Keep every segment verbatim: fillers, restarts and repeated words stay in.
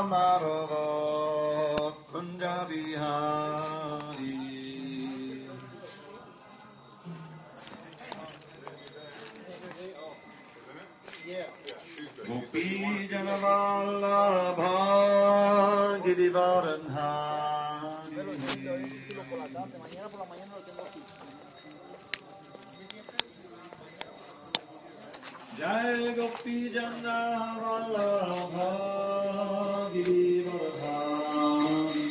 Madhava Kunja Bihari Gopi Janavallabha Girivaranhari Jai Gopi Janavallabha Girivaranhari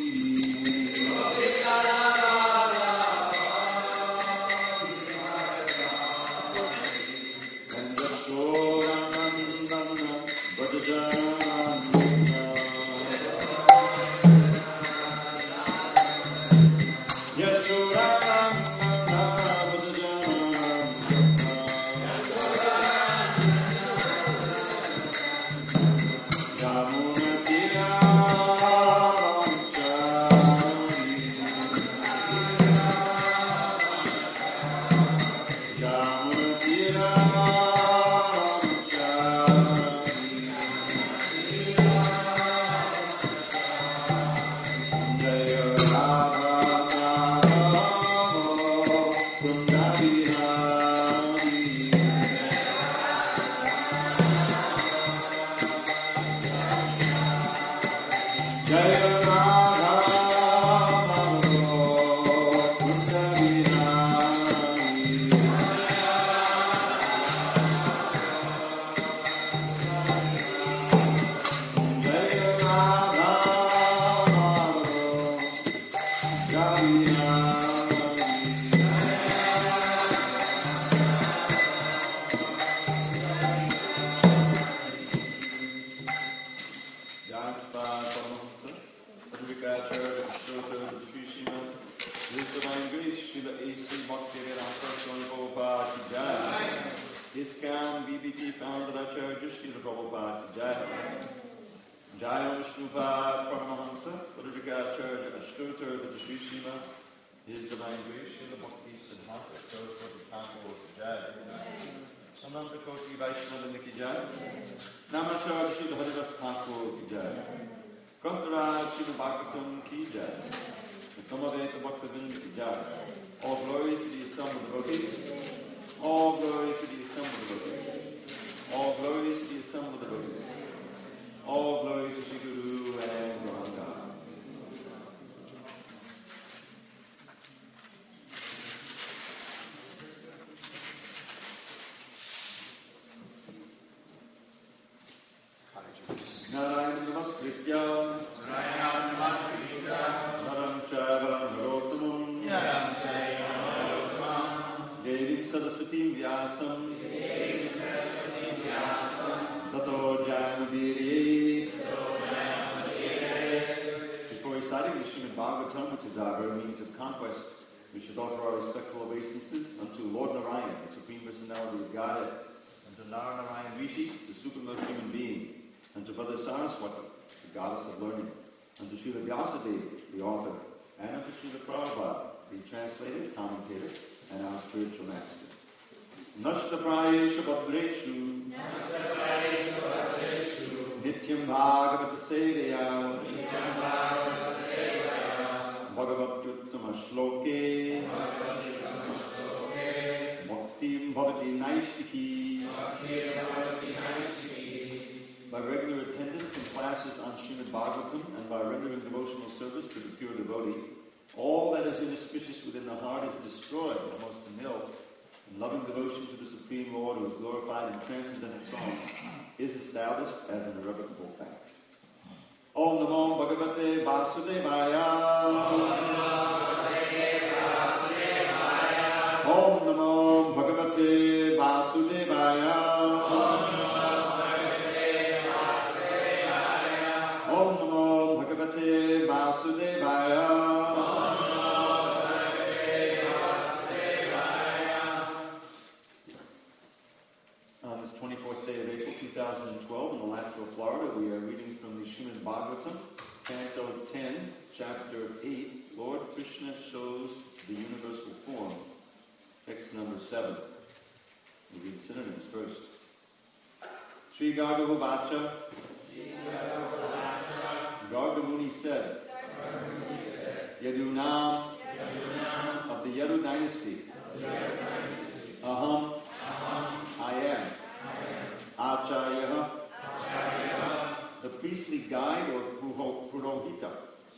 Sri Gargovacha. Muni said, Yadunam of the Yadu dynasty, Aham, I am, Acharya, the priestly guide or Puho- Purohita,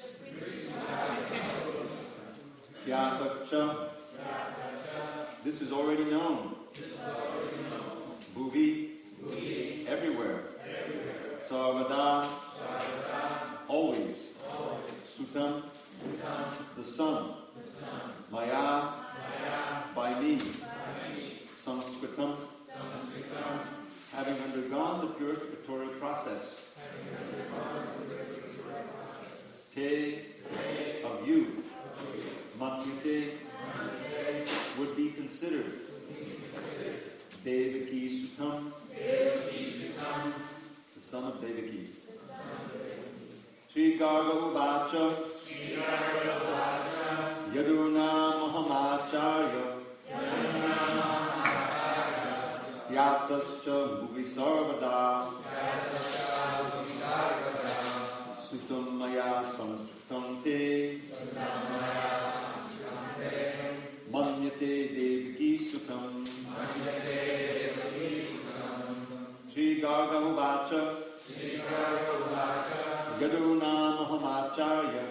Kyatacha, this is already known, Bhuvi, everywhere, Sarvada, always, Sutam, the sun, Maya, by me, Sanskritam, having undergone the purificatory process, Te, of you, Matyute, would be considered, Devaki Sutam, the son of Devaki. Sri Garga Uvacha, Yaduna Mahamacharya, Yatascha Bhuvi Sarvada, Sutam Maya Sanskritam Te, Manyate Devaki Sutam, Sri Garga Uvacha, Yaduna Mahamacharya,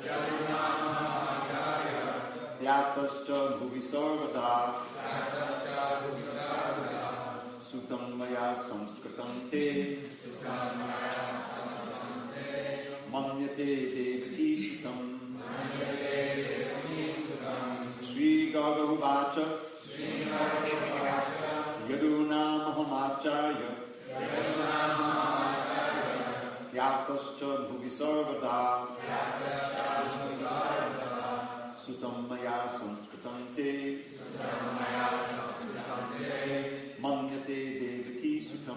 Yatascha Bhuvi Sarvada, Sutam Maya Sanskritam Te, Manyate Devaki Sutam, Sri Garga Uvacha, Yaduna Mahamacharya, Yatascha Bhuvi Sarvada, Sutam Maya Sanskritam Te, Manyate Devaki Sutam,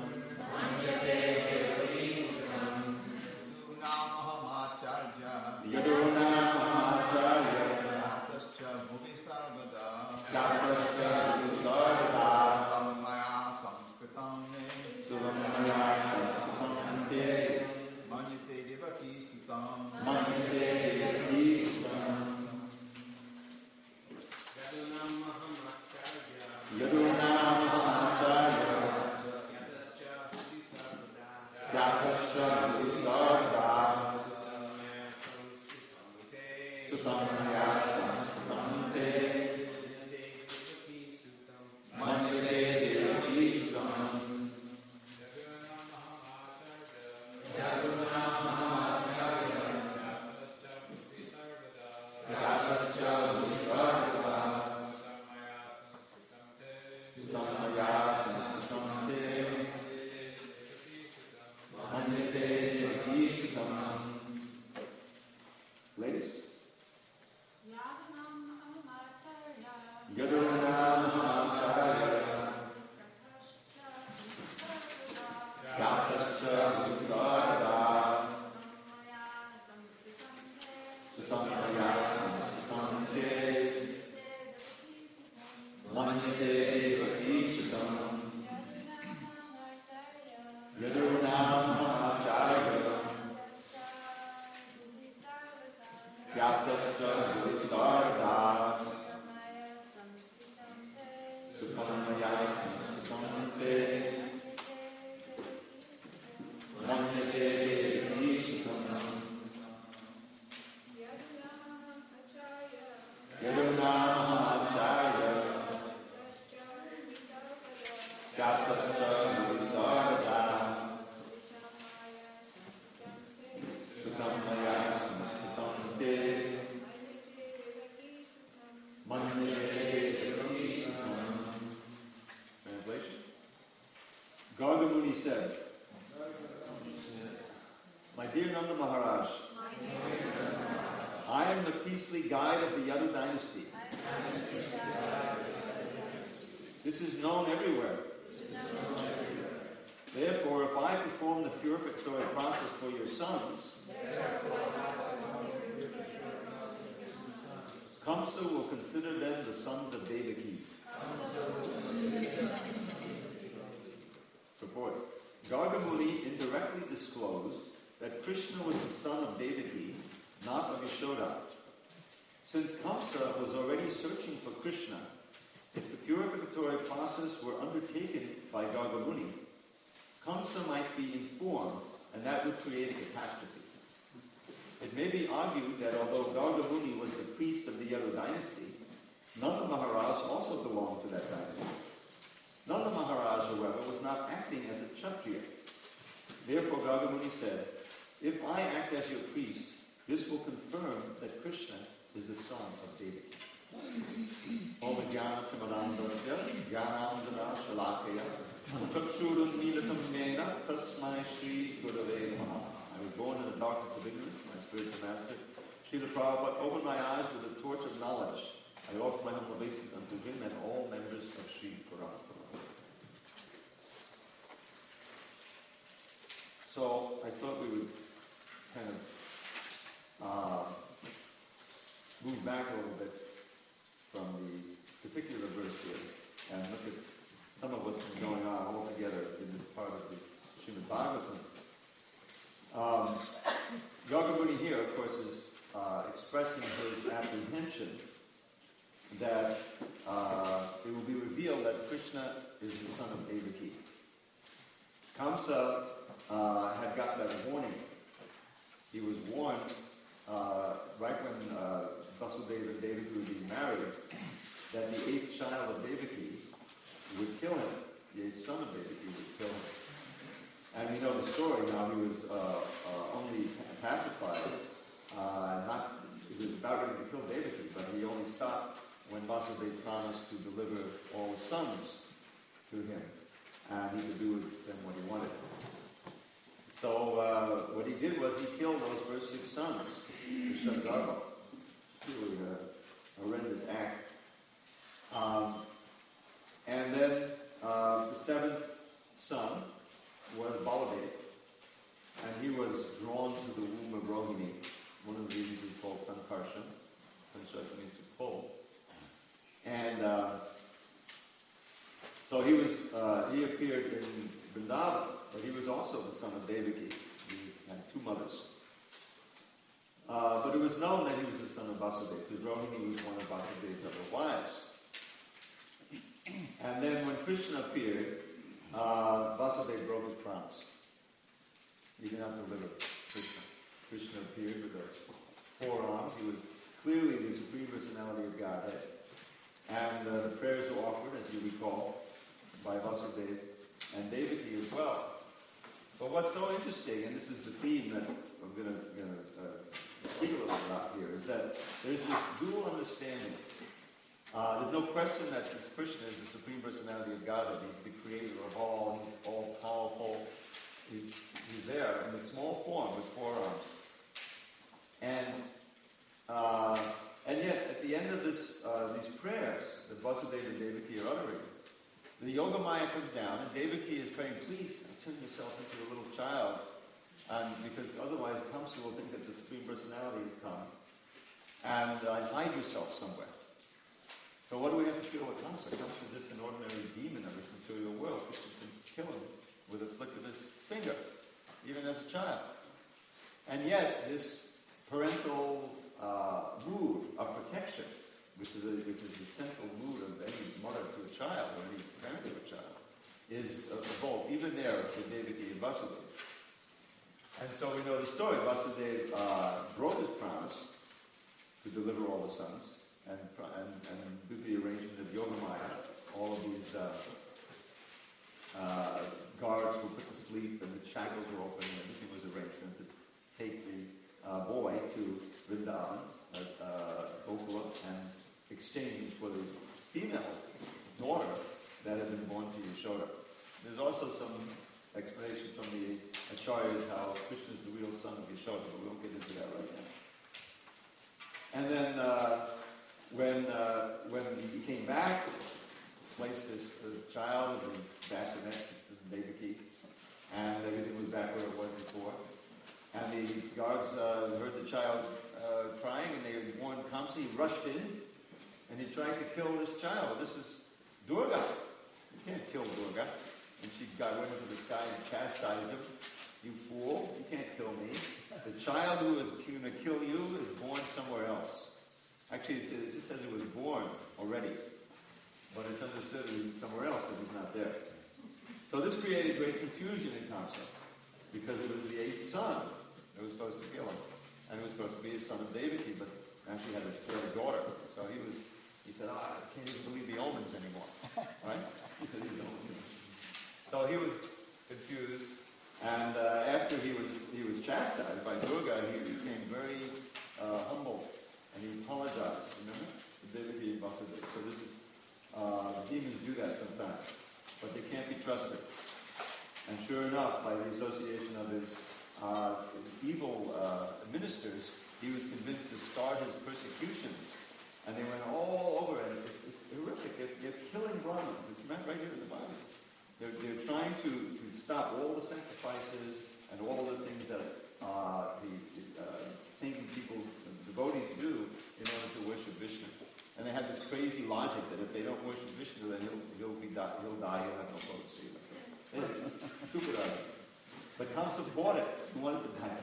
Yaduna Mahamacharya, Yatascha Bhuvi Sarvada, Sutam Maya Sanskritam Te, Manyate Devaki Sutam, Manyate Devaki Sutam, Yaduna Mahamacharya, Yatascha Bhuvi Sarvada, Sutam Maya Sanskritam Te, Manyate Devaki Sutam, Ladies. Yaduna Mahamacharya, Yatascha Bhuvi Sarvada, Sutam Maya Sanskritam Te, Manyate Devaki Sutam, Yaduna Mahamacharya, Yatascha Bhuvi Sarvada, Sutam Maya Sanskritam Te, Manyate Devaki Sutam, Yaduna Mahamacharya, Yatascha Bhuvi Sarvada, Sutam Maya Sanskritam Te, Manyate Devaki Sutam. Translation. Garga Muni said, My dear Nanda Maharaj, I am the priestly guide of the Yadu dynasty. This is known everywhere. Therefore, if I perform the purificatory process for your sons, Kamsa will consider them the sons of Devaki. Purport. Garga Muni indirectly disclosed that Krishna was the son of Devaki, not of Yashoda. Since Kamsa was already searching for Krishna, if the purificatory process were undertaken by Gargamuni, Kamsa might be informed, and that would create a catastrophe. It may be argued that although Gargamuni was the priest of the Yadu dynasty, Nanda Maharaj also belonged to that dynasty. Nanda Maharaj, however, was not acting as a Kshatriya. Therefore, Gargamuni said, if I act as your priest, this will confirm that Krishna is the son of Devaki. Om Jnana Pramadandasya Jnanandana Shalakaya Chakshurun Nilatam Mena Tasmai Shri Gurave Namaha. I was born in the darkness of ignorance, my spiritual master, Srila Prabhupada, opened my eyes with a torch of knowledge. I offer my humble obeisance unto him and all members of Sri Purana. So I thought we would kind of uh, move back a little bit from the particular verse here and look at some of what's been going on all together in this part of the Srimad Bhagavatam. Um, Gargamuni here, of course, is uh, expressing his apprehension that uh, it will be revealed that Krishna is the son of Devaki. Kamsa uh, had got that warning. He was warned uh, right when uh, Vasudeva and Devaki were being married that the eighth child of Devaki would kill him. The eighth son of Devaki would kill him. And we know the story now. He was uh, uh, only pacified, uh, not, he was about ready to kill Devaki, but he only stopped when Vasudeva promised to deliver all the sons to him. And he could do with them what he wanted. So uh, what he did was he killed those first six sons, Krishnagarbha. Really a horrendous act. Um, and then uh, the seventh son was Baladev. And he was drawn to the womb of Rohini. One of the reasons is called Sankarshan. Sankarshan means to pull. And uh, so he was, uh, he appeared in Vrindavan, but he was also the son of Devaki. He had two mothers. Uh, but it was known that he was the son of Vasudeva, because Rohini was one of Vasudeva's other wives. And then when Krishna appeared, uh, Vasudeva broke his promise. He did not deliver Krishna. Krishna appeared with the four arms. He was clearly the Supreme Personality of Godhead. And uh, the prayers were offered, as you recall, by Vasudeva and Devaki as well. But what's so interesting, and this is the theme that I'm going to uh, speak a little about here, is that there's this dual understanding. Uh, there's no question that Krishna is the Supreme Personality of Godhead. He's the creator of all. He's all-powerful. He's, he's there in a small form with four arms. And uh, and yet, at the end of this, uh, these prayers that Vasudeva and Devaki are uttering, the Yogamaya comes down, and Devaki is praying, please turn yourself into a little child, um, because otherwise Kamsa will think that the Supreme Personality has come, and uh, hide yourself somewhere. So what do we have to feel with Kamsa? Kamsa is just an ordinary demon of this material world. Krishna can kill him with a flick of his finger, even as a child. And yet, this parental uh, mood of protection, which is, a, which is the central mood of any mother to a child, or any parent to a child, is evolved, even there for Devaki and Vasudeva. And so we know the story. Vasudeva uh, broke his promise to deliver all the sons, and, and, and due to the arrangement of Yogamaya, all of these uh, uh, guards were put to sleep, and the shackles were open, and everything was arranged for him to take the uh, boy to Vrindavan, uh, uh, Gokula, and exchange for the female daughter that had been born to Yashoda. There's also some explanation from the Acharyas how Krishna is the real son of Yashoda, but we won't get into that right now. And then uh, when uh, when he came back, placed this uh, child in the bassinet, the Devaki, and everything was back where it was before. And the guards uh, heard the child uh, crying, and they warned Kamsa. He rushed in, and he tried to kill this child. This is Durga. You can't kill Durga. And she got went into the sky and chastised him. You fool, you can't kill me. The child who is going to kill you is born somewhere else. Actually, it, it just says it was born already. But it's understood he's somewhere else because he's not there. So this created great confusion in Kamsa, because it was the eighth son that was supposed to kill him. And it was supposed to be his son of Devaki, but actually had a, he had a daughter. So he was, he said, oh, I can't even believe the omens anymore. Right? He said, these omens. So he was confused. And uh, after he was he was chastised by Durga, he became very uh, humble, and he apologized. Remember, to Devaki and Vasudeva. So this is uh, demons do that sometimes, but they can't be trusted. And sure enough, by the association of his uh, evil uh, ministers, he was convinced to start his persecutions, and they went all over. And it, it's horrific. They're, they're killing Brahmins. It's meant right here in the Bible. They're, they're trying to, to stop all the sacrifices and all the things that uh, the, the uh, saintly people, the devotees do in order to worship Vishnu. And they have this crazy logic that if they don't worship Vishnu, then he'll, he'll, be die, he'll die, he'll have no clothes to see. Stupid argument. But Kamsa bought it. He wanted to die.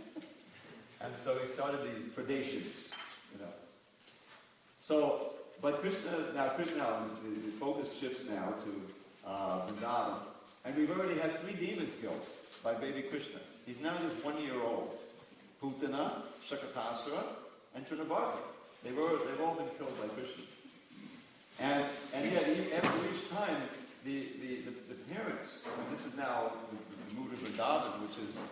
And so he started these predations, you know. So, but Krishna, now Krishna, now, the, the focus shifts now to Uh, Vrindavan. And we've already had three demons killed by baby Krishna. He's now just one year old. Putana, Shakatasura, and Trinavarta. They've all, they've all been killed by Krishna. And and yet, after each time, the, the, the, the parents, and this is now the, the mood of Vrindavan, which is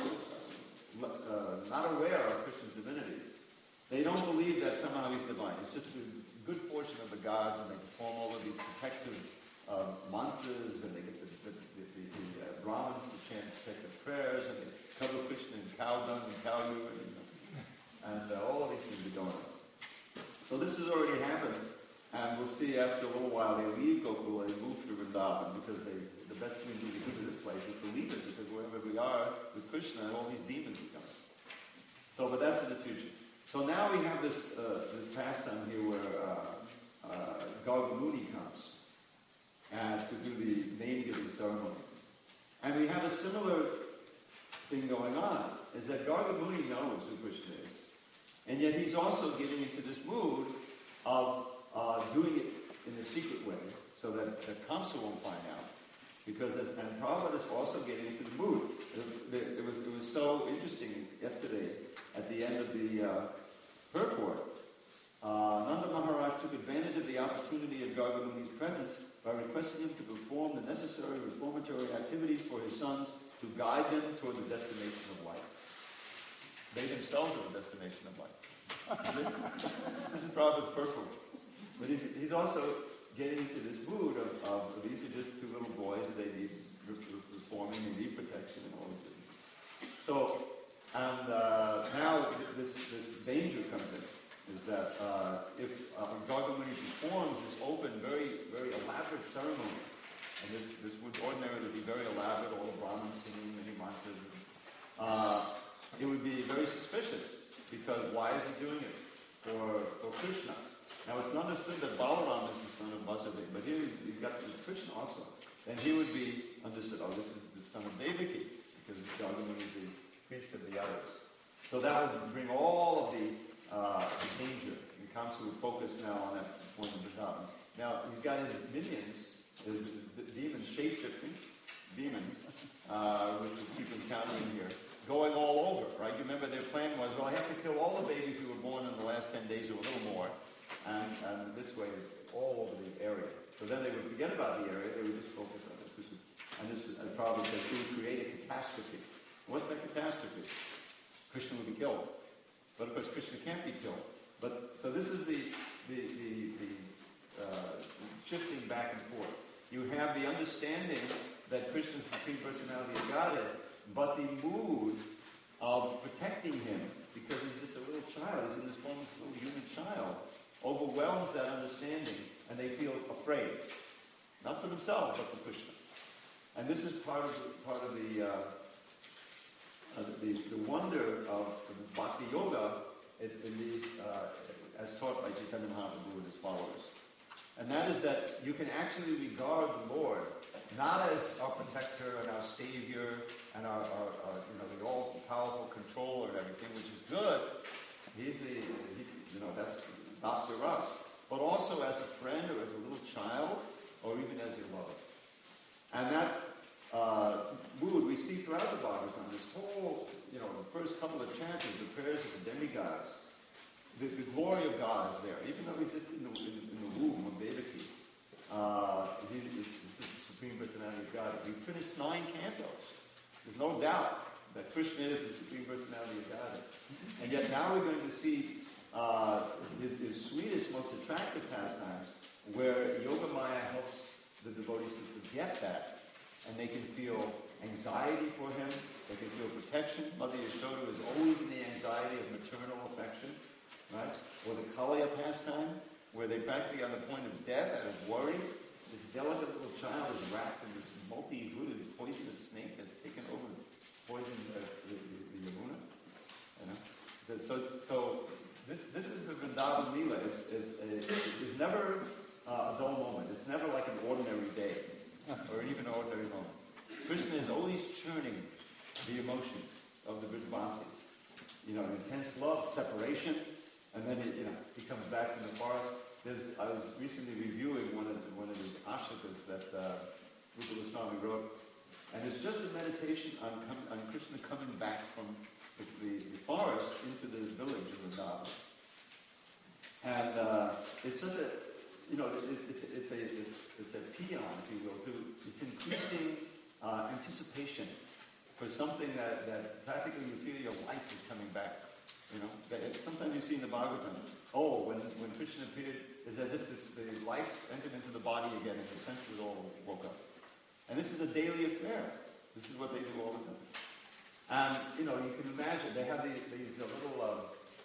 uh, not aware of Krishna's divinity, they don't believe that somehow he's divine. It's just the good fortune of the gods, and they perform all of these protective Uh, mantras, and they get the, the, the, the, the uh, Brahmins to chant protective prayers, and they cover Krishna in cow dung and cow urine, and, and uh, all of these things are going on. So this has already happened, and we'll see after a little while they leave Gokula and move to Vrindavan, because they, the best thing to do to this place is to leave it, because wherever we are with Krishna, all these demons are coming. So, but that's in the future. So now we have this, uh, this pastime here where uh, uh, Garga Muni comes and to do the name-giving ceremony. And we have a similar thing going on, is that Garga Muni knows who Krishna is, and yet he's also getting into this mood of uh, doing it in a secret way, so that, that Kamsa won't find out. Because, as, and Prabhupada is also getting into the mood. It, it, was, it was so interesting yesterday, at the end of the uh, purport, uh, Nanda Maharaj took advantage of the opportunity of Garga Muni's presence by requesting him to perform the necessary reformatory activities for his sons to guide them toward the destination of life. They themselves are the destination of life. This is Prabhupada's purport. But he's, he's also getting into this mood of, of these are just two little boys and they need reforming, they need protection and all these things. So, and uh, now this, this danger comes in. Is that uh, if uh, Garga Muni performs this open, very, very elaborate ceremony, and this, this would ordinarily be very elaborate, all the Brahmins singing many mantras, uh, it would be very suspicious, because why is he doing it? For, for Krishna. Now it's understood that Balaram is the son of Vasudeva, but here you've got Krishna also. Then he would be understood, oh, this is the son of Devaki, because Garga Muni is the priest of the others. So that would bring all of the Uh, the danger. And Kamsa would focus now on that point of Vrindavan. Now, he's got his minions, his the demons, shape-shifting demons, uh, which will keep him counting in here, going all over, right? You remember their plan was, well, I have to kill all the babies who were born in the last ten days or a little more, and, and this way, all over the area. So then they would forget about the area, they would just focus on this. This is, and this is, and probably says, he would create a catastrophe. What's that catastrophe? Krishna would be killed. But of course, Krishna can't be killed. But so this is the the the, the uh, shifting back and forth. You have the understanding that Krishna is the Supreme Personality of Godhead, but the mood of protecting him, because he's just a little child, he's in this form of this little human child, overwhelms that understanding, and they feel afraid, not for themselves, but for Krishna. And this is part of part of the. Uh, Uh, the, the wonder of the Bhakti Yoga in, in these, uh, as taught by Chaitanya Mahaprabhu and his followers. And that is that you can actually regard the Lord not as our protector and our savior and our, our, our you know, the all-powerful controller and everything, which is good. He's the, he, you know, that's Master us. But also as a friend or as a little child or even as your lover. And that uh, mood we see throughout the Bhagavatam, this whole, you know, the first couple of chapters, the prayers of the demigods. The, the glory of God is there, even though he's just in the, in, in the womb of Devaki. Uh, he, this is the Supreme Personality of God. We finished nine cantos. There's no doubt that Krishna is the Supreme Personality of God. And yet now we're going to see uh, his, his sweetest, most attractive pastimes, where Yogamaya helps the devotees to forget that, and they can feel anxiety for him. They can feel protection. Mother Yashoda is always in the anxiety of maternal affection. Right? Or the Kalya pastime, where they're practically on the point of death out of worry. This delicate little child is wrapped in this multi-hooded poisonous snake that's taken over and poisoned uh, the, the, the Yamuna. You know? That, so, so this this is the Vrindavan Leela. It's, it's, it's never uh, a dull moment. It's never like an ordinary day, or even an ordinary moment. Krishna is always churning the emotions of the Vrajavasis. You know, intense love, separation. And then, it, you know, he comes back from the forest. There's, I was recently reviewing one of the, one of his ashikas that uh, Rupa Goswami wrote, and it's just a meditation on, com- on Krishna coming back from the, the, the forest into the village of Vrindavan. And uh, it's such a, you know, it, it's, it's a it's, it's a paean, if you will, to it's increasing uh, anticipation for something that, that practically you feel your life is coming back. You know, sometimes you see in the Bhagavatam, oh, when, when Krishna appeared, it's as if it's the life entered into the body again and the senses all woke up. And this is a daily affair. This is what they do all the time. And, you know, you can imagine, they have these, these uh, little, uh,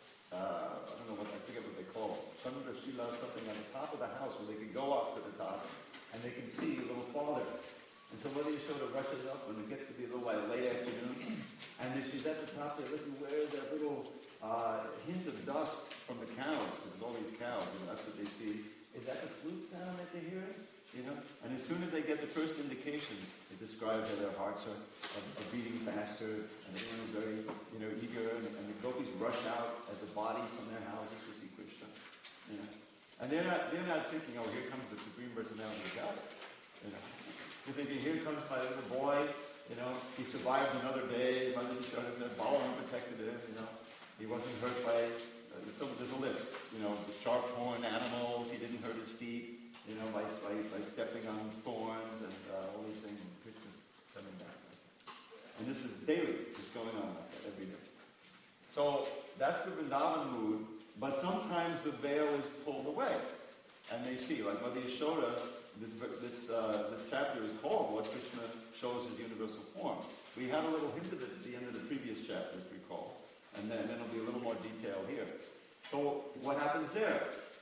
uh, I don't know what, I forget what they call them, Chandra Shila, something on the top of the house where they can go up to the top and they can see a little farther. And so Mother Yashoda rushes up when it gets to be a little while late afternoon, and if she's at the top there looking where that little Uh, hint of dust from the cows, because there's all these cows, and that's what they see. Is that the flute sound that they're hearing? You know? And as soon as they get the first indication, it describes that their hearts are, are, are beating faster, and everyone is very, you know, eager, and, and the gopis rush out as a body from their houses to see Krishna. You know? And they're not they're not thinking, oh, here comes the Supreme Personality of God. You know? They're thinking, here comes my little boy, you know, he survived another day, Mother Yashoda said, Balaram protected him, you know. He wasn't hurt by, uh, so there's a list, you know, the sharp-horned animals, he didn't hurt his feet, you know, by, by, by stepping on thorns and uh, all these things, and Krishna's coming back. And this is daily, it's going on like that every day. So that's the Vrindavan mood, but sometimes the veil is pulled away, and they see, like Mother Yashoda, this, this, uh, this chapter is called What Krishna Shows His Universal Form. We had a little hint of it at the end of the previous chapter, if you recall. And then, then there'll be a little more detail here. So what happens there?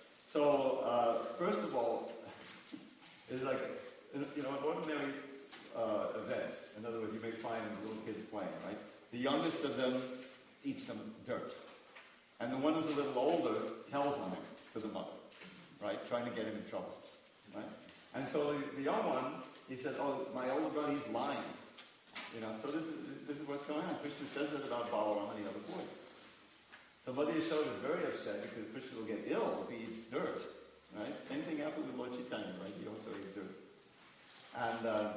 So uh, first of all, it's like, you know, ordinary uh, events. In other words, you may find little kids playing, right? The youngest of them eats some dirt. And the one who's a little older tells on him to the mother, right? Trying to get him in trouble, right? And so the, the young one, he said, oh, my older brother, he's lying. You know, so this is this is what's going on. Krishna says it about Balaram and the other boys. So Mother Yashoda is very upset because Krishna will get ill if he eats dirt. Right? Same thing happened with Lord Chaitanya, right? He also ate dirt. And uh,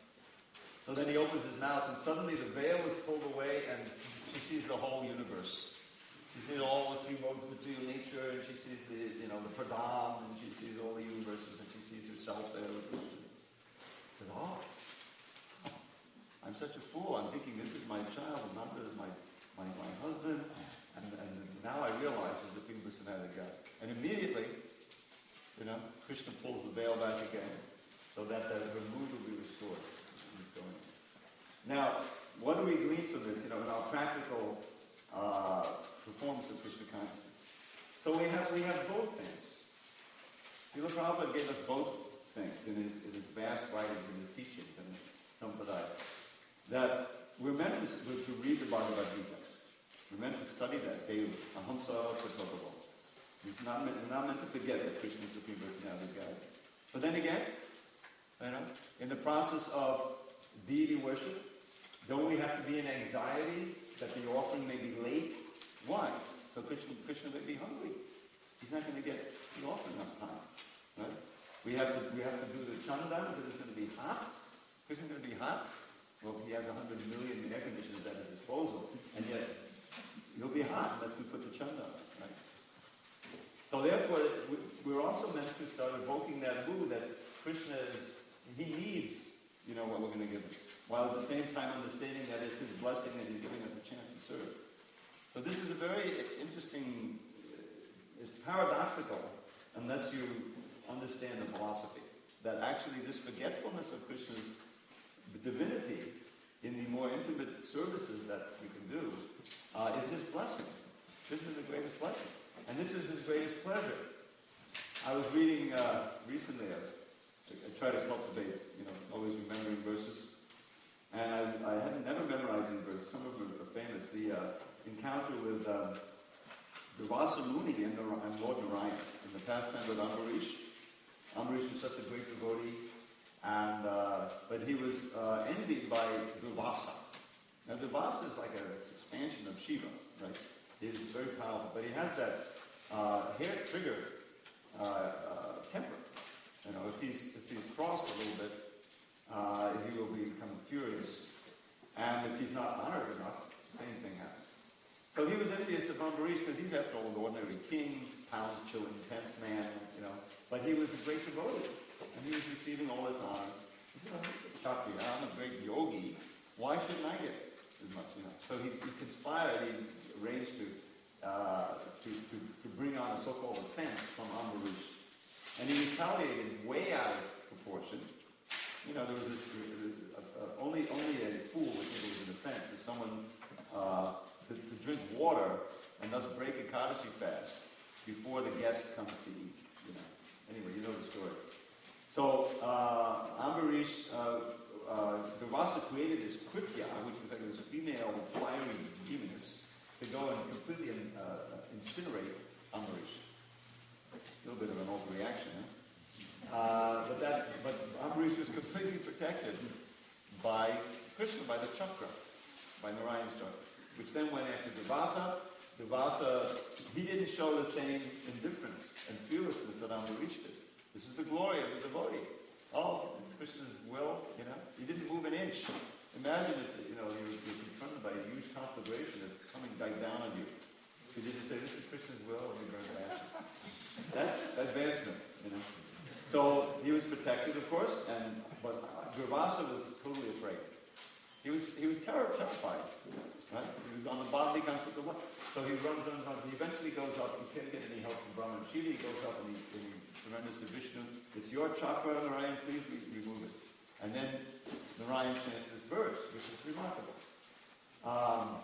so then he opens his mouth, and suddenly the veil is pulled away, and she sees the whole universe. She sees all the three modes of material nature, and she sees the you know the Pradam, and she sees all the universes, and she sees herself there. She says, oh. I'm such a fool. I'm thinking this is my child, and not this is my, my, my husband. And, and now I realize there's a Supreme Personality of God. And immediately, you know, Krishna pulls the veil back again, so that the, the mood will be restored. Now, what do we glean from this, you know, in our practical uh, performance of Krishna consciousness? So we have we have both things. Srila Prabhupada gave us both things in his, in his vast writings and his teachings and Sampadaya. That we're meant to, to read the Bhagavad Gita. We're meant to study that daily. Ahamsa Satokavo. It's not meant, we're not meant to forget that Krishna is Supreme Personality of God. But then again, you know, in the process of deity worship, don't we have to be in anxiety that the offering may be late? Why? So Krishna, Krishna may be hungry. He's not going to get the offering on time. Right? We have to we have to do the chandan because it's going to be hot. Krishna's going to be hot. Well, he has a hundred million air conditioners at his disposal, and yet he'll be hot unless we put the chandan. Right? So therefore, we're also meant to start evoking that mood that Krishna is, he needs, you know, what we're going to give him, while at the same time understanding that it's his blessing that he's giving us a chance to serve. So this is a very interesting, it's paradoxical unless you understand the philosophy, that actually this forgetfulness of Krishna's divinity in the more intimate services that we can do uh, is his blessing. This is the greatest blessing. And this is his greatest pleasure. I was reading uh, recently, I, was, I try to cultivate, you know, always remembering verses. And I, I hadn't never memorized these verses. Some of them are famous. The uh, encounter with uh, Durvasa Muni and, and Lord Narayan in the pastime with Ambarish. Ambarish was such a great devotee, and uh, but he was uh, envied by Durvasa. Now Durvasa is like an expansion of Shiva, right? He's very powerful, but he has that uh, hair trigger uh, uh, temper. You know, if he's if he's crossed a little bit, uh, he will become furious, and if he's not honored enough, the same thing happens. So he was envious of Ambarish because he's, after all, an ordinary king, pounds chilling, intense man, you know. But he was a great devotee, and he was receiving all this honor. You know, Shakti, I'm a great yogi. Why shouldn't I get as much? You know. So he, he conspired. He arranged to, uh, to to to bring on a so-called offense from Ambarish, and he retaliated way out of proportion. You know, there was this uh, uh, only only a fool would think it was an offense that someone. Uh, To, to drink water and thus break a Ekadashi fast before the guest comes to eat. You know. Anyway, you know the story. So uh, Ambarish, uh, uh, Durvasa created this Kritya, which is like this female fiery demoness, to go and completely uh, incinerate Ambarish. A little bit of an overreaction, huh? Uh, but that, but Ambarish was completely protected by Krishna, by the chakra, by Narayan's chakra, which then went after Durvasa. Durvasa, he didn't show the same indifference and fearlessness that Ambarish did. This is the glory of the devotee. Oh, it's Krishna's will, you know. He didn't move an inch. Imagine if, you know, you're, you're confronted by a huge conflagration that's coming back down on you. He didn't say, this is Krishna's will, and you burn to ashes. That's advancement, you know. So he was protected, of course, and but Durvasa was totally afraid. He was he was terror, terrified. Right? He was on the bodily concept of life. So he runs, runs, runs. He eventually goes up. He can't get any help from Brahma and Shiva. He goes up and he, and he surrenders to Vishnu. It's your chakra, Narayan. Please re- remove it. And then Narayan chants this verse, which is remarkable. Um,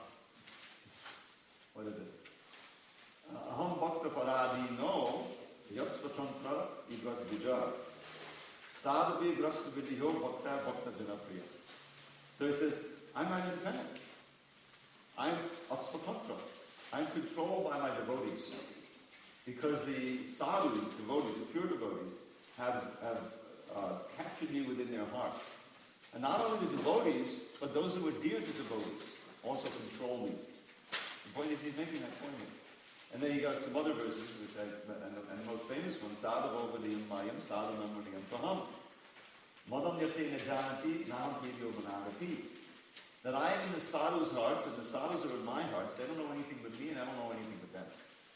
what is it? Aham bhakta paradino yasvatantra igrat bija sadhavi grasta vidhiyo bhakta bhakta janapriya. So he says, I'm not independent. I'm asvatantra. I'm controlled by my devotees. Because the sadhus, devotees, the pure devotees, have, have uh, captured me within their heart. And not only the devotees, but those who are dear to devotees also control me. The point is, he's making that point here. And then he got some other verses, which I, and, the, and the most famous one, Sadhava Vadiyam Mayam Sadhanam Vadiyam Paham. Madam Yate Najanati Nam Pidyo Vanagati. That I am in the sadhus' hearts, and the sadhus are in my hearts. They don't know anything but me, and I don't know anything but them.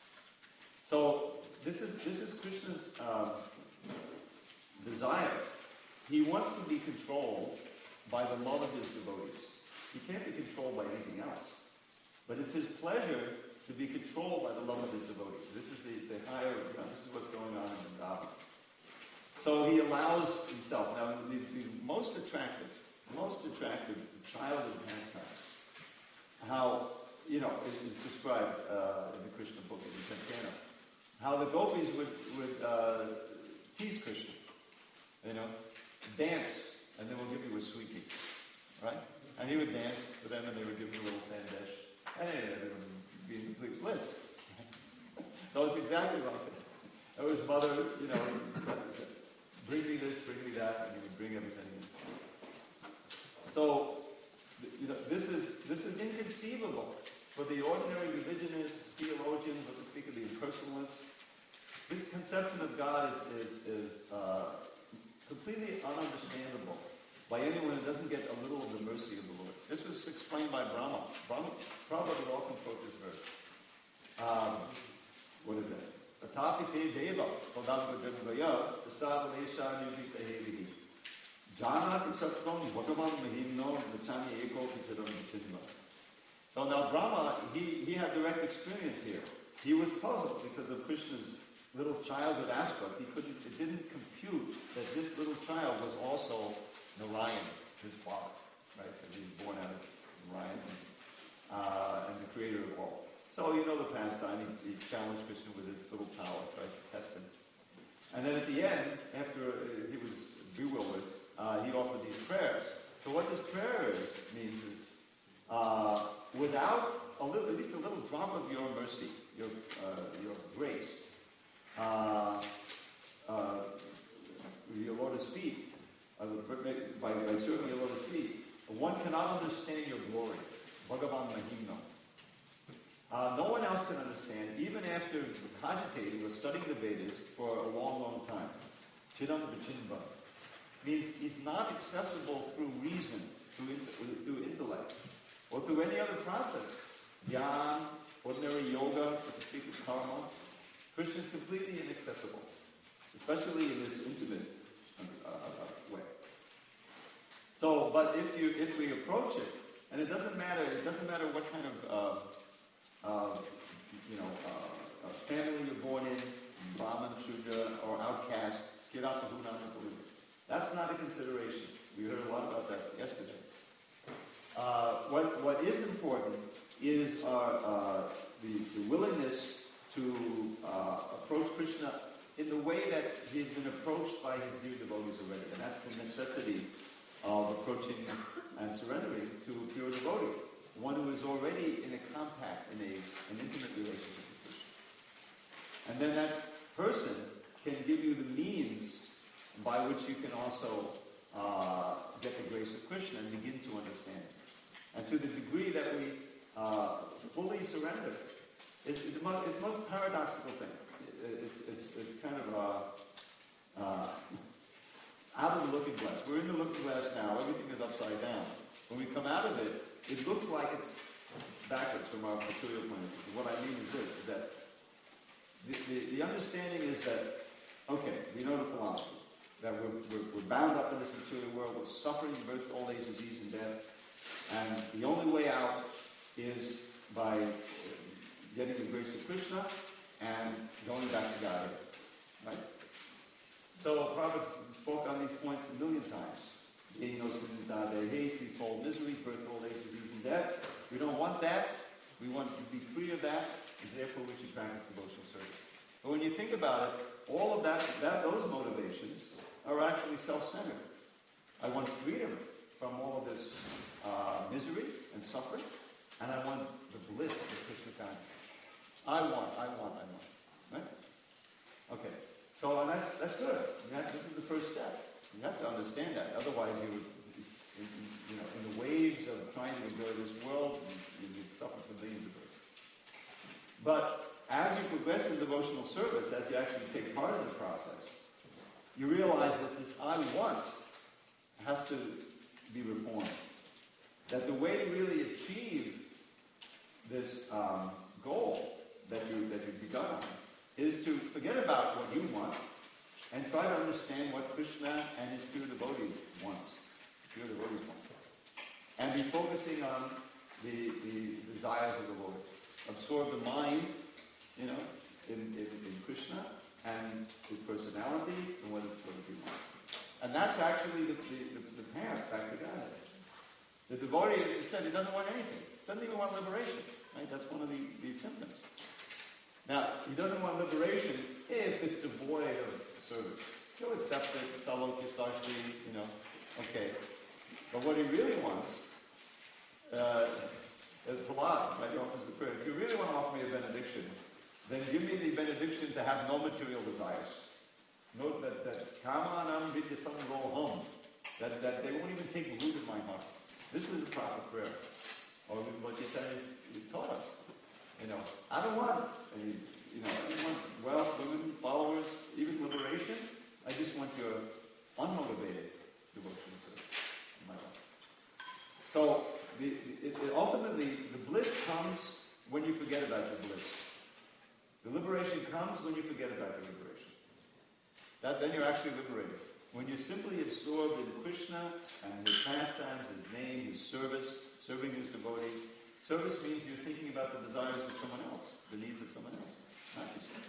So this is this is Krishna's uh, desire. He wants to be controlled by the love of his devotees. He can't be controlled by anything else. But it's his pleasure to be controlled by the love of his devotees. This is the, the higher, you know, this is what's going on in Vrindavan. So he allows himself. Now, the, the most attractive, most attractive child of pastimes, how, you know, it, it's described uh, in the Krishna book, in the Sankirtana, how the gopis would, would uh, tease Krishna, you know, dance, and then we'll give you a sweetie, right? And he would dance for them, and they would give him a little sandesh, and they would be in complete bliss. So it's exactly like that. Or his mother, you know, bring me this, bring me that, and he would bring everything in. So, you know, this is this is inconceivable for the ordinary religionists, theologians, let us speak of the impersonalists. This conception of God is is, is uh, completely ununderstandable by anyone who doesn't get a little of the mercy of the Lord. This was explained by Brahma. Brahma Prabhupada would often quote this verse. Um, what is that? Atapite deva padamgadangaya prasadalesha nivitahevihi janati sattvam bhagavan mahimno nachani eko picharam vichidva. So now Brahma, he, he had direct experience here. He was puzzled because of Krishna's little childhood aspect. He couldn't, it didn't compute that this little child was also Narayan, his father, right? Because he was born out of Narayan, uh, and the creator of all. So you know the pastime, he, he challenged Krishna with his little power, tried to test him. And then at the end, after uh, he was bewildered, uh, he offered these prayers. So what this prayer is, means is, uh, without a little, at least a little drop of your mercy, your, uh, your grace, uh, uh, your lotus feet, uh, by, by serving your lotus feet, one cannot understand your glory. Bhagavan Mahimno. Uh, no one else can understand, even after cogitating or studying the Vedas for a long, long time. Chidam Vachinva means he's not accessible through reason, through, through intellect, or through any other process. Dhyan, ordinary yoga, to speak of karma. Krishna is completely inaccessible, especially in this intimate uh, uh, way. So, but if you if we approach it, and it doesn't matter, it doesn't matter what kind of uh, uh, you know uh, uh, family you're born in, Brahman, Shudra, or outcast, Kirata Hunana. That's not a consideration. We heard a lot about that yesterday. Uh, what what is important is our, uh, the, the willingness to uh, approach Krishna in the way that he's been approached by his dear devotees already. And that's the necessity of approaching and surrendering to a pure devotee, one who is already in a compact, in a, an intimate relationship with Krishna. And then that person can give you the means by which you can also uh, get the grace of Krishna and begin to understand it. And to the degree that we uh, fully surrender, It's, it's, the most, it's the most paradoxical thing. It, it's, it's, it's kind of uh, uh, out of the looking glass. We're in the looking glass now. Everything is upside down. When we come out of it, it looks like it's backwards from our material point of view. What I mean is this, is that the, the, the understanding is that, okay, we know the philosophy, that we're, we're, we're bound up in this material world, we're suffering birth, old age, disease, and death, and the only way out is by getting the grace of Krishna and going back to God, right? So Prabhupada spoke on these points a million times. Threefold misery, birth, old age, disease, and death. We don't want that. We want to be free of that, and therefore we should practice devotional service. But when you think about it, all of that, that those motivations are actually self-centered. I want freedom from all of this uh, misery and suffering, and I want the bliss of Krishna consciousness. I want, I want, I want. Right? Okay. So and that's that's good. That, this is the first step. You have to understand that. Otherwise, you would, in, in, you know, in the waves of trying to enjoy this world, you, you suffer for millions of births. But as you progress in devotional service, as you actually take part in the process, you realize that this I want has to be reformed. That the way to really achieve this um, goal that you that you've begun on is to forget about what you want and try to understand what Krishna and his pure devotee wants, pure devotees want, and be focusing on the, the desires of the Lord. Absorb the mind, you know, in, in, in Krishna and his personality and what it, what he wants. And that's actually the, the, the path back to God. The devotee said he doesn't want anything. Doesn't even want liberation. Right? That's one of the, the symptoms. Now, he doesn't want liberation if it's devoid of service. He'll accept it, salo, kisashti, you know, okay. But what he really wants uh, is Prahlad, right? He offers the prayer. If you really want to offer me a benediction, then give me the benediction to have no material desires. Note that, that kama anam vidya samro home, that, that they won't even take root in my heart. This is a proper prayer. Or what Chaitanya taught us. You know, I don't want any, you know, I don't want wealth, women, followers, even liberation. I just want your unmotivated devotion to my life. So, the, it, it, ultimately, the bliss comes when you forget about your bliss. The liberation comes when you forget about your liberation. That, then you're actually liberated. When you're simply absorbed in Krishna and his pastimes, his name, his service, serving his devotees. Service means you're thinking about the desires of someone else, the needs of someone else, not yourself.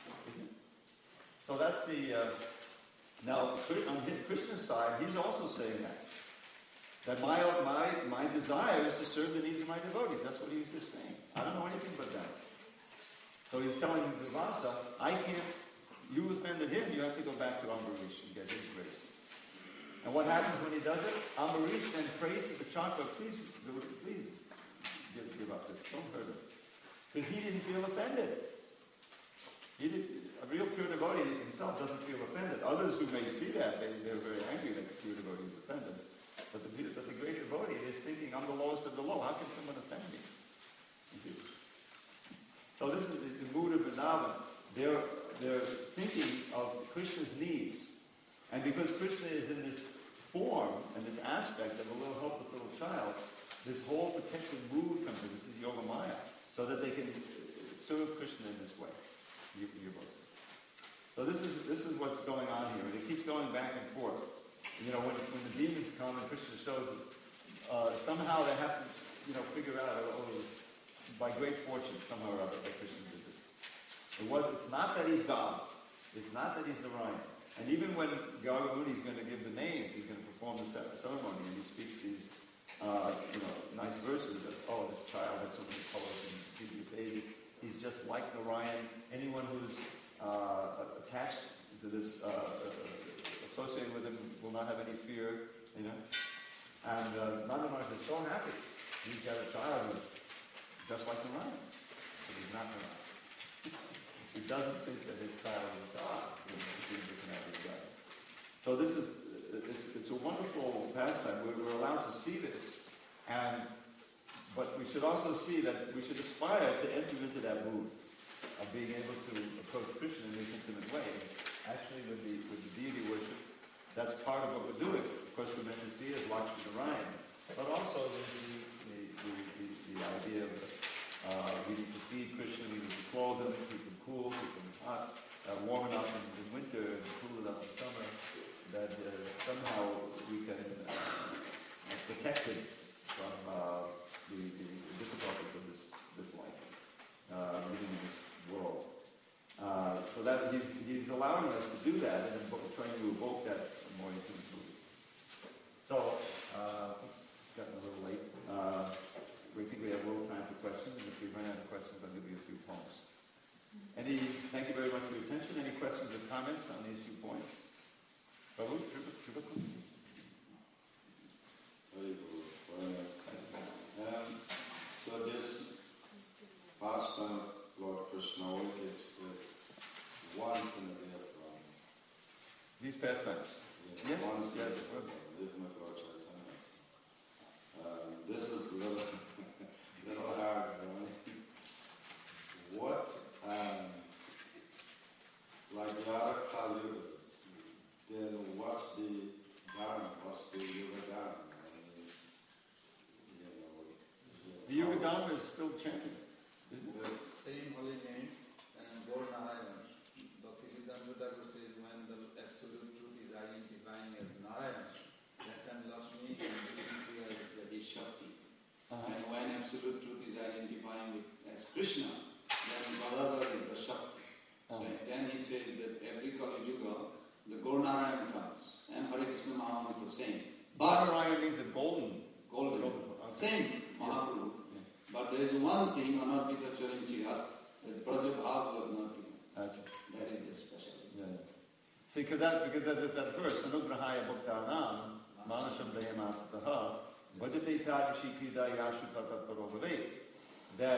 So that's the... Uh, now, on his, Krishna's side, he's also saying that. That my, my, my desire is to serve the needs of my devotees. That's what he's just saying. I don't know anything but that. So he's telling Durvasa, I can't... You offended him, you have to go back to Ambarish and get his grace. And what happens when he does it? Ambarish then prays to the Chakra, please, please give, give up this, don't hurt him. Because he didn't feel offended. He did, a real pure devotee himself doesn't feel offended. Others who may see that, they, they're very angry that the pure devotee is offended. But the, but the great devotee is thinking, I'm the lowest of the low, how can someone offend me? You see? So this is the, the mood of Vrindavan. They're, they're thinking of Krishna's needs. And because Krishna is in this form and this aspect of a little helpless little child, this whole protective mood comes in. This is Yoga Maya. So that they can serve Krishna in this way. So this is this is what's going on here. And it keeps going back and forth. You know, when, when the demons come and Krishna shows them, uh, somehow they have to, you know, figure out, oh, by great fortune, somehow or other, that Krishna did this. It was, it's not that he's God. It's not that he's Narayan. And even when Gaura Muni is going to give the names, he's going to perform the ceremony, and he speaks these, uh, you know, nice verses of, oh, this child had so many colors in previous ages. He's just like Narayan. Anyone who's uh, attached to this, uh, associated with him, will not have any fear, you know. And uh, Nanda Maharaj is so happy. He's got a child who's just like Narayan, but he's not Narayan. He doesn't think that his child is God. So this is, it's, it's a wonderful pastime. We're, we're allowed to see this. And, but we should also see that we should aspire to enter into that mood of being able to approach Krishna in this intimate way. Actually, with the, with the deity worship, that's part of what we're doing. Of course, we're meant to see as Lakshmi Narayan. But also the, the, the, the, the idea of uh, we need to feed Krishna, we need to clothe him, keep him cool, keep him hot, uh, warm enough in, in winter and cool enough in summer, that uh, somehow we can uh, protect him from uh, the, the difficulties of this, this life, uh, living in this world. Uh, so that he's, he's allowing us to do that and trying to evoke that more intimate mood. So, uh, it's gotten a little late. Uh, we think we have a little time for questions, and if we run out of questions, I'll give you a few points. Any, thank you very much for your attention. Any questions or comments on these few points? Prabhu, Tribhuvan? Very good. Um, so this pastime of Lord Krishna only takes place once in a day of Brahma. These pastimes? Yeah, Yes. once Yes. in a day of Lord Chaitanya. Um, this is a little, little hard. Right? What, um, like the other Kali Yugas, then what's the dharma? What's the yoga dharma? I mean, you know, The Yoga Dharma is still chanting, isn't it? Yes. Same holy name and born Narayan. Bhaktivedanta Thakur says when the absolute truth is identifying as Narayan, that time Lakshmi and Vishnu is the Shakti. Uh-huh. And when absolute truth is identifying with as Krishna, then Baladar is the Shakti. So Uh-huh. then he says that every Kali Yuga, the Gaur Narayan comes, and Hare Krishna Mahamantra same. But Narayan means a golden. golden, golden okay. same Mahaprabhu. Yeah. But there is one thing, Anarpita Charanchirat, that Brajabhav was not given. Gotcha. That is the special. Yeah. See, because that, because that is that verse, Anugrahaya Bhaktanam, Manasham Dayamasaha, Vajate Tadashi Pida Yashu Tatat Parobhave, that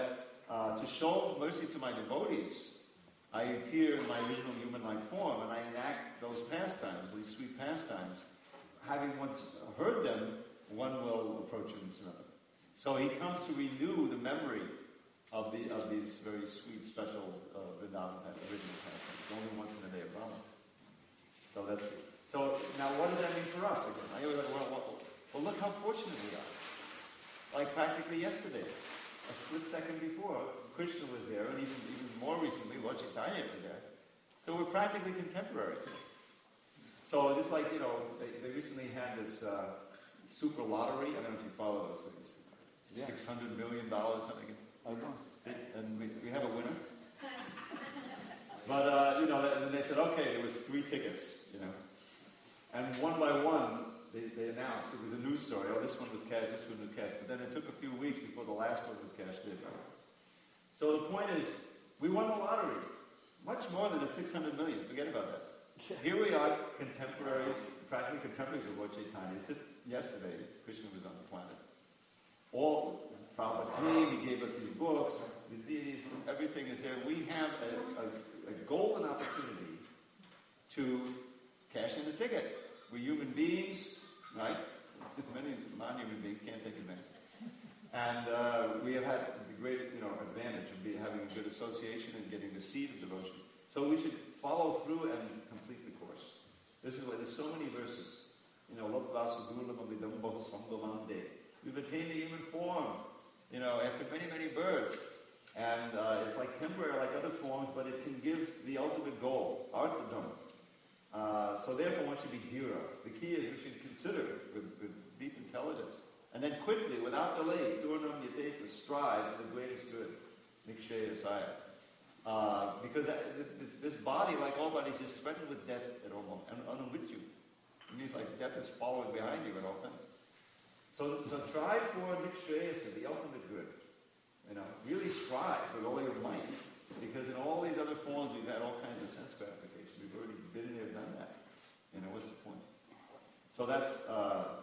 uh, to show mercy to my devotees, I appear in my original human-like form, and I enact those pastimes, these sweet pastimes. Having once heard them, one will approach him and surrender. So he comes to renew the memory of the of these very sweet, special uh, Vrindavan original pastimes, only once in a day of Brahma. So that's it. So now, what does that mean for us again? I was like, well, well, well, look how fortunate we are. Like practically yesterday, a split second before, Krishna was there, and even even more recently, Lord Chaitanya was there. So we're practically contemporaries. So it's like, you know, they, they recently had this uh, super lottery. I don't know if you follow those things. Yeah. six hundred million dollars, something. I know. And we, we have a winner. But, uh, you know, and then they said, okay, there was three tickets, you know. And one by one, they, they announced, it was a news story, oh, this one was cashed, this one was cashed. But then it took a few weeks before the last one was cashed in. So the point is, we won the lottery. Much more than the six hundred million, forget about that. Here we are, contemporaries, practically contemporaries of Lord Chaitanya. It's just yesterday, Krishna was on the planet. All, Prabhupada came, he gave us these books, these, everything is there. We have a, a, a golden opportunity to cash in the ticket. We're human beings, right? Many non-human beings can't take advantage. And uh, we have had the great, you know, advantage of be, having a good association and getting the seed of devotion. So we should follow through and complete the course. This is why there's so many verses. You know, we've attained the human form, you know, after many, many births. And uh, it's like temporary, like other forms, but it can give the ultimate goal, artadam. Uh, so therefore one should be dhira. The key is we should consider with, with deep intelligence. And then quickly, without delay, durnam yateta, strive for the greatest good, nikshaya saya. Uh, because that, this, this body, like all bodies, is threatened with death at all moments, and, and with you. It means like death is following behind you at all times. So, so try for nikshayasa, the ultimate good. You know, really strive with all your might, because in all these other forms we've had all kinds of sense gratification. We've already been there, done that. You know, what's the point? So that's, uh,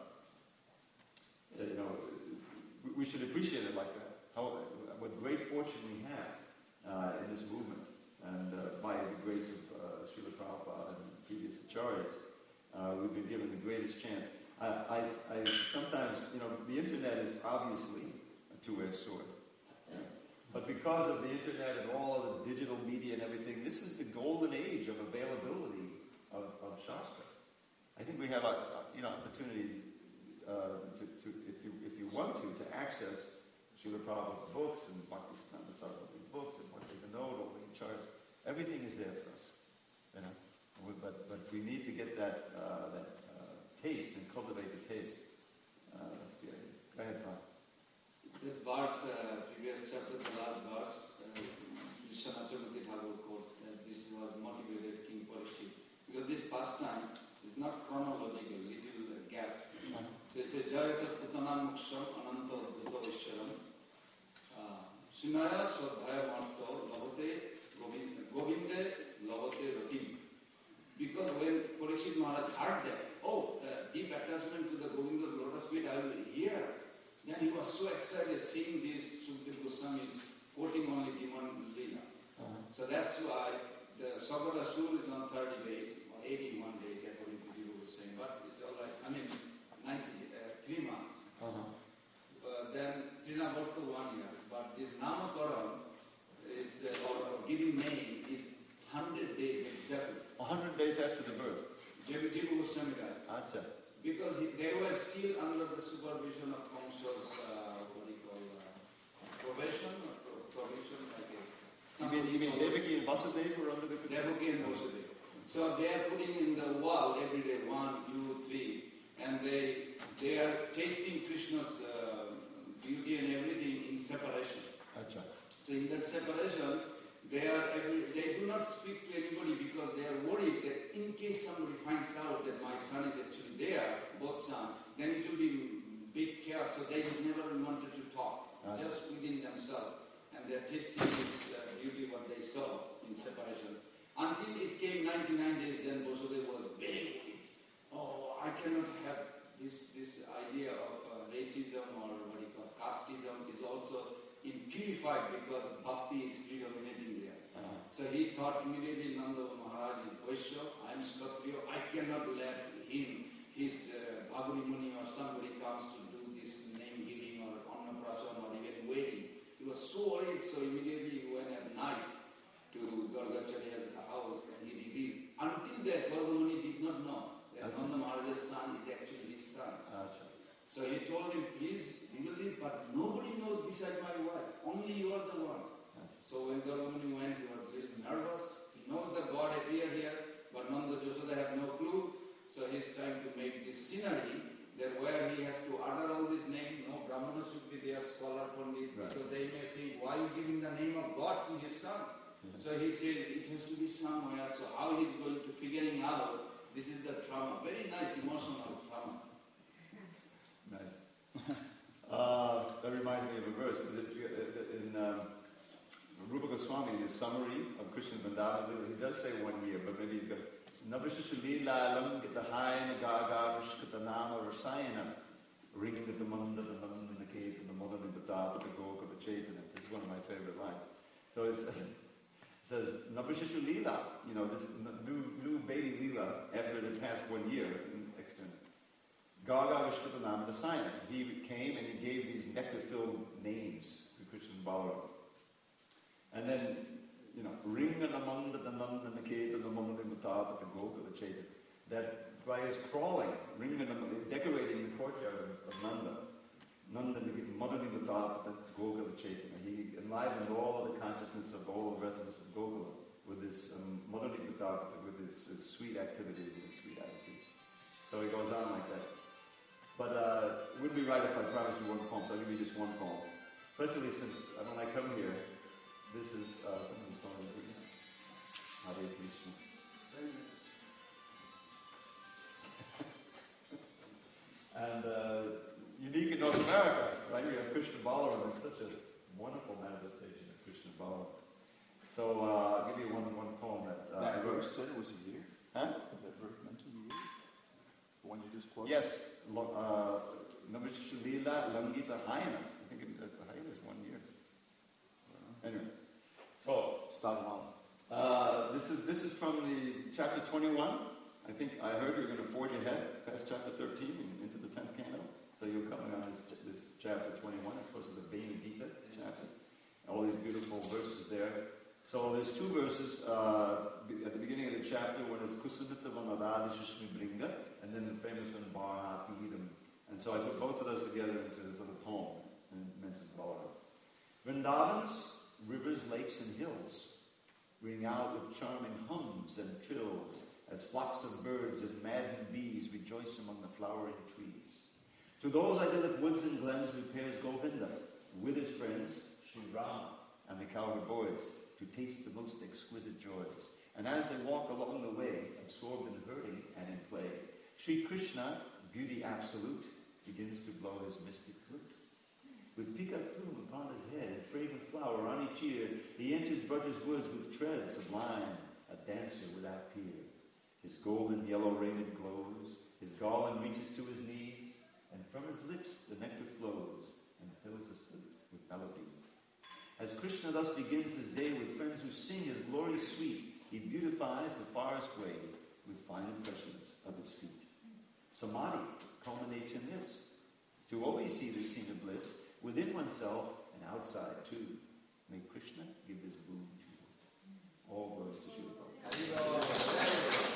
you know, we should appreciate it like that. How, what great fortune we have uh, in this movement, and uh, by the grace of uh, Srila Prabhupada and previous acharyas, uh, we've been given the greatest chance. I, I, I sometimes, you know, the internet is obviously a two-edged sword. But because of the internet and all of the digital media and everything, this is the golden age of availability of, of Shastra. I think we have a, a you know opportunity uh, to, to if you if you want to to access Srila Prabhupada's books and Bhaktisiddhanta Saraswati's books and what they know, all the charge. Everything is there for us, you know. But but we need to get that uh, that uh, taste and cultivate the taste. Uh, that's the idea. Go ahead, Prabhupada. The verse, uh, previous chapter, the last verse, uh, Vishwanath Chakravarti Thakur quotes that this was motivated King Parikshit. Because this pastime is not chronological, little uh, gap. Uh-huh. So it says, Jayata Putanam Muksham Ananta Dutta Vishwaram Sunaya Swadhaya Marto Lavate Govinde Lavate Ratim. Because when Parikshit Maharaj heard that, oh, the deep attachment to the Govinda's lotus feet, I will hear. Then he was so excited seeing these Sukadeva Goswamis quoting only Diman Leela. Uh-huh. So that's why the Sabada Sur is on thirty days, or eighty-one days according to Jiva was saying, but it's all right, I mean, ninety, uh, three months. Uh-huh. Uh, then Trina Bhattu one year, but this Namakaram is, uh, or giving name is one hundred days exactly. one hundred days after the birth. Jiva Jiva Goswami died. Acha. Because he, they were still under the supervision of Kamsa's, uh, what do you call, uh, probation or pro- provision, like a... You mean, you mean Devaki and Vasudeva were under the control? Devaki and Vasudeva. So they are putting in the wall every day, one, two, three, and they they are tasting Krishna's uh, beauty and everything in separation. Acha. So in that separation, they are every, they do not speak to anybody because they are worried that in case somebody finds out that my son is actually there, both sons, then it will be big chaos. So they never wanted to talk, uh-huh. just within themselves. And they are tasting this uh, beauty what they saw in separation. Until it came ninety-nine days, then Vasudeva was very, oh, I cannot have this this idea of uh, racism or what you call casteism is also in terrified because bhakti is predominating there. Uh-huh. So he thought immediately, Nanda Maharaj is Vaishya, I am Kshatriya, I cannot let him, his uh, Bhaguni Muni or somebody comes to do this name giving or Annaprasana or even wedding. He was so worried, so immediately he went at night to Gargacharya's house and he revealed. Until that, Garga Muni did not know that Okay. Nanda Maharaj's son is actually his son. Acha. So he told him, please reveal it, but nobody knows beside my wife. Only you are the one. Acha. So when Gargamuni went, he was a little nervous. He knows that God appeared here, but Nanda Yashoda have no clue. So he's trying to make this scenery that where he has to utter all this name, no Brahmana should be there, scholar Pandit, Right. because they may think, why are you giving the name of God to his son? Mhm. So he says, it has to be somewhere. So how he's going to figuring out, this is the trauma. Very nice emotional trauma. Nice. uh, that reminds me of a verse. In um, Rupa Goswami, in his summary of Krishna Vrindavan, he does say one year, but maybe he's got Navashashalila Langitahaina Gaga Vishkatanama Rasayana Ring the Manda, the Nanda, the Kate, the Mother, the Tata, the Goka, the Chaitanya. This is one of my favorite lines. So it's, it says Navashashu Lila, you know, this new new baby Lila after it had passed one year. Gaga Vishkatanama Rasayana. He came and he gave these nectar-filled names to Krishna and Balaram. And then, you know, Ringa Namanda, the Nanda, the Keta, the Manda, the Tata, the Goka, the Chaitanya. That by his crawling, Ringa Namanda, decorating the courtyard of, of Nanda, Nanda, the Manda, the Tata, the Goka, the Chaitanya. He enlivened all of the consciousness of all the residents of Gokula with his um, Manda, the Tata, with his, his sweet activities and his sweet attitudes. So he goes on like that. But uh, it wouldn't be right if I promised you one poem, so I'll give you just one poem. Especially since uh, when I come here, this is uh, something's going to be Hare Krishna. And uh, unique in North America, right? We have Krishna Balaram. It's such a wonderful manifestation of Krishna Balaram. So uh, I'll give you one one poem that uh, That I wrote. verse said it was a year? Huh? That verse mentioned a year? The one you just quoted? Yes. Navashulila Langita Hayana. I think it, uh, Hayana is one year. Anyway. So, Stavamala. uh, this is this is from the chapter twenty-one. I think I heard you're going to forge ahead past chapter thirteen and into the tenth canto. So you're coming on this, this chapter twenty-one. I suppose it's a Vena Gita chapter. All these beautiful verses there. So there's two verses uh, at the beginning of the chapter. One is Kusunita Vanadadi Shishmi Bringa, and then the famous one Bharha Pidam. And so I put both of those together into this little poem and it mentions Balaram. Vrindavans, rivers, lakes, and hills ring out with charming hums and trills as flocks of birds and maddened bees rejoice among the flowering trees. To those idyllic woods and glens repairs Govinda with his friends, Sri Rama and the cowherd boys, to taste the most exquisite joys. And as they walk along the way, absorbed in herding and in play, Sri Krishna, beauty absolute, begins to blow his mystic flute. With peacock plume upon his head and fragrant flower on each ear, he enters Braja's woods with tread sublime, a dancer without peer. His golden yellow raiment glows, his garland reaches to his knees, and from his lips the nectar flows and fills his flute with melodies. As Krishna thus begins his day with friends who sing his glory sweet, he beautifies the forest way with fine impressions of his feet. Samadhi culminates in this, to always see the scene of bliss within oneself and outside too. May Krishna give his boon to you. All glories to Srila Prabhupada.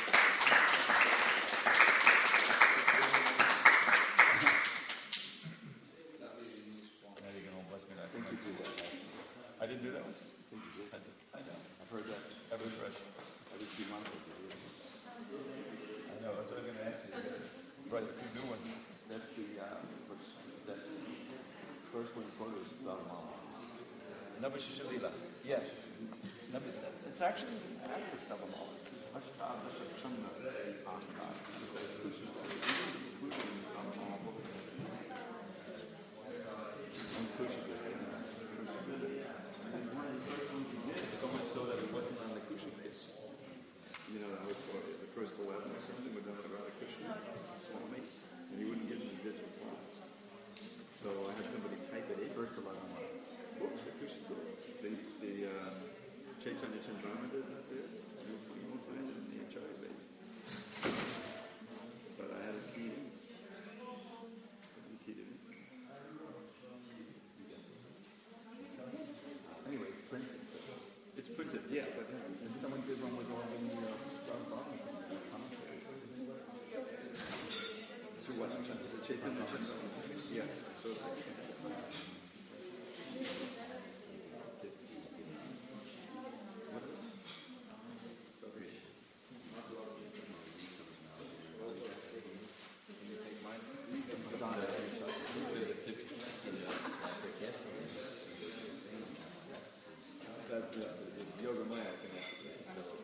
There you go, bless me. I think you did that. I didn't do that one? I think you did. I did. I know. I've heard that. That was fresh. I did two months ago. I know, that's what I'm going to ask you. Right, a few new ones. That's the, uh, first, that first one quoted was Stavamala. Navashishilila. Yes. It's actually after Stavamala. It's Ashtadasha Chanda Ashtar. So much so that it wasn't on the Kusha base. You know, I was the first eleven or something with Dhamma Radhakrishna Swami, and he wouldn't give me digital files. So I had somebody type it in. First eleven. Oops. Chaitanya Chandramrita is not there. You, you won't find it in the Acharya base. But I had a key. Couldn't key to anything. Anyway, it's printed. So. It's printed, yeah, but And someone did one with all the uh, John Barnes. to what? The Chaitanya Chandramrita? Yes, I saw that. Sorry. Can you take mine? That, uh, the Yoga Maya can also take.